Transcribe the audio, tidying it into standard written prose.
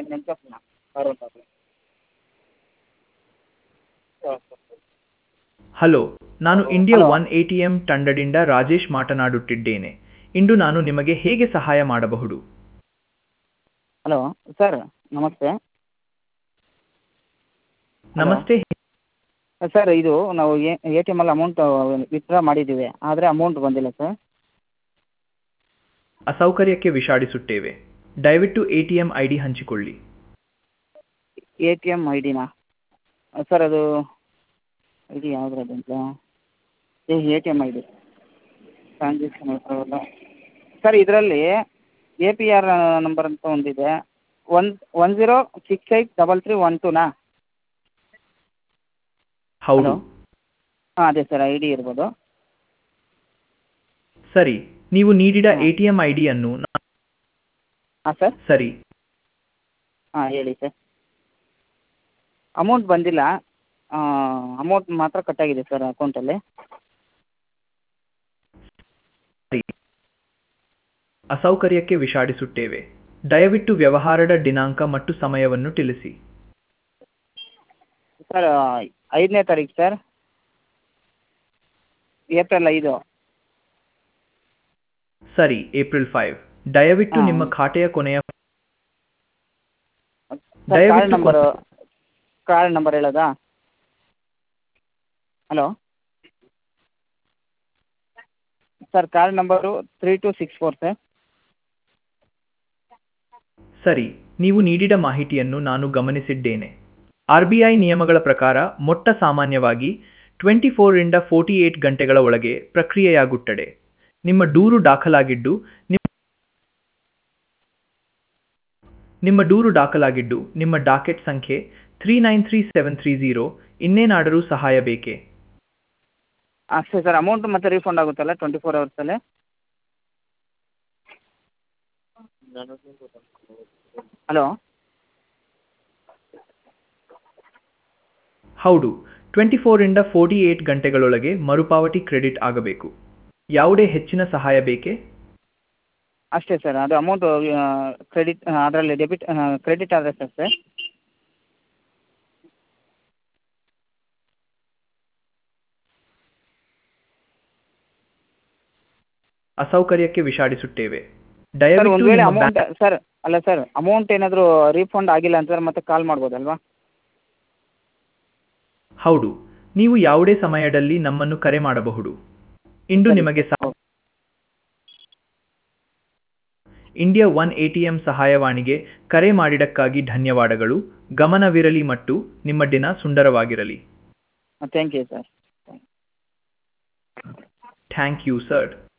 ನೆನಪಪ್ಪನ ಅರುಣ್ ಅವರು. ಹಲೋ, ನಾನು India hello. One ATM ತಂಡದಿಂದ ರಾಜೇಶ್ ಮಾತನಾಡುತ್ತಿದ್ದೇನೆ. ಇಂದು ನಾನು ನಿಮಗೆ ಹೇಗೆ ಸಹಾಯ ಮಾಡಬಹುದು? ಹಲೋ ಸರ್, ನಮಸ್ತೆ. ಹಲೋ ನಮಸ್ತೆ. ಸರ್, ಇದು ನಾವು ಎ ಟಿ ಎಮಲ್ಲಿ ಅಮೌಂಟ್ ವಿತ್ಡ್ರಾ ಮಾಡಿದ್ದೀವಿ, ಆದರೆ ಅಮೌಂಟ್ ಬಂದಿಲ್ಲ ಸರ್. ಅಸೌಕರ್ಯಕ್ಕೆ ವಿಷಾದಿಸುತ್ತೇವೆ. ದಯವಿಟ್ಟು ಎಟಿಎಂ ಐಡಿ ಹಂಚಿಕೊಳ್ಳಿ. ಎ ಟಿ ಎಮ್ ಐ ಡಿನಾ ಸರ್? ಅದು ಐ ಡಿ ಯಾವುದ್ರದ್ದು ಅಂತ A T M I D transaction sir, ಇದರಲ್ಲಿ ಎ ಪಿ ಆರ್ ನಂಬರ್ ಅಂತ ಒಂದಿದೆ, 10683312ನಾ? ಹೌದು. ಹಲೋ, ಹಾಂ ಅದೇ ಸರ್, ಐ ಡಿ ಇರ್ಬೋದು. ಸರಿ, ನೀವು ನೀಡಿದ ಹಾಂ ಎಟಿಎಂ ಐಡಿಯನ್ನು ಹಾಂ ಸರ್, ಸರಿ. ಹಾಂ ಹೇಳಿ ಸರ್. ಅಮೌಂಟ್ ಬಂದಿಲ್ಲ, ಅಮೌಂಟ್ ಮಾತ್ರ ಕಟ್ಟಾಗಿದೆ ಸರ್ ಅಕೌಂಟಲ್ಲಿ. ಸರಿ. ಅಸೌಕರ್ಯಕ್ಕೆ ವಿಷಾದಿಸುತ್ತೇವೆ. ದಯವಿಟ್ಟು ವ್ಯವಹಾರದ ದಿನಾಂಕ ಮತ್ತು ಸಮಯವನ್ನು ತಿಳಿಸಿ. ಸರ್, 5ನೇ ತಾರೀಕು ಸರ್, ಏಪ್ರಿಲ್ 5. ಸರಿ, ಏಪ್ರಿಲ್ 5. ದಯವಿಟ್ಟು ಹಾಂ ನಿಮ್ಮ ಖಾತೆಯ ಕೊನೆಯ ಸರ್, ದಯವಿಟ್ಟು ಕಾರ್ಡ್ ನಂಬರ್ ಹೇಳೋದಾ? Hello sir, card number 3264 sir. ಸರಿ, ನೀವು ನೀಡಿದ ಮಾಹಿತಿಯನ್ನು ನಾನು ಗಮನಿಸಿದ್ದೇನೆ. ಆರ್‌ಬಿಐ ನಿಯಮಗಳ ಪ್ರಕಾರ ಮೊಟ್ಟ ಸಾಮಾನ್ಯವಾಗಿ 24 ರಿಂದ 48 ಗಂಟೆಗಳ ಒಳಗೆ ಪ್ರಕ್ರಿಯೆಯಾಗುತ್ತದೆ. ನಿಮ್ಮ ದೂರು ದಾಖಲಾಗಿದ್ದು ನಿಮ್ಮ ಡಾಕೆಟ್ ಸಂಖ್ಯೆ 393730. ಇನ್ನೇನಾದರೂ ಸಹಾಯ ಬೇಕೇ? ಅಷ್ಟೇ ಸರ್, ಅಮೌಂಟ್ ಮತ್ತೆ ರೀಫಂಡ್ ಆಗುತ್ತಲ್ಲ 24 ಅವರ್ಸಲ್ಲಿ? ಹಲೋ ಹೌದು, 24 ರಿಂದ 48 ಗಂಟೆಗಳೊಳಗೆ ಮರುಪಾವತಿ ಕ್ರೆಡಿಟ್ ಆಗಬೇಕು. ಯಾವುದೇ ಹೆಚ್ಚಿನ ಸಹಾಯ ಬೇಕೇ? ಅಷ್ಟೇ ಸರ್, ಅದು ಅಮೌಂಟು ಕ್ರೆಡಿಟ್ ಅದರಲ್ಲಿ ಕ್ರೆಡಿಟ್ ಆದರೆ ಸರ್ ಸರ್. ಅಸೌಕರ್ಯಕ್ಕೆ ವಿಷಾದಿಸುತ್ತೇವೆ. ಸರ್, ಒಂದು ದಯವಿಟ್ಟು ವೇಳೆ ನಿಮ್ಮ ಅಮೌಂಟ್ ಸರ್, ಅಲ್ಲ ಸರ್, ಅಮೌಂಟ್ ಏನಾದರೂ ರೀಫಂಡ್ ಆಗಿಲ್ಲ ಅಂತಂದ್ರೆ ಮತ್ತೆ ಕಾಲ್ ಮಾಡ್ಬೋದಲ್ವಾ? ಹೌದು, ನೀವು ಯಾವುದೇ ಸಮಯದಲ್ಲಿ ನಮ್ಮನ್ನು ಕರೆ ಮಾಡಬಹುದು. ಇಂದು ಸರಿ ನಿಮಗೆ sir, okay. India one ATM ಸಹಾಯವಾಣಿಗೆ ಕರೆ ಮಾಡಿದ್ದಕ್ಕಾಗಿ ಧನ್ಯವಾದಗಳು. ಗಮನವಿರಲಿ ಮತ್ತು ನಿಮ್ಮ ದಿನ ಸುಂದರವಾಗಿರಲಿ. Thank you sir. Thank you sir.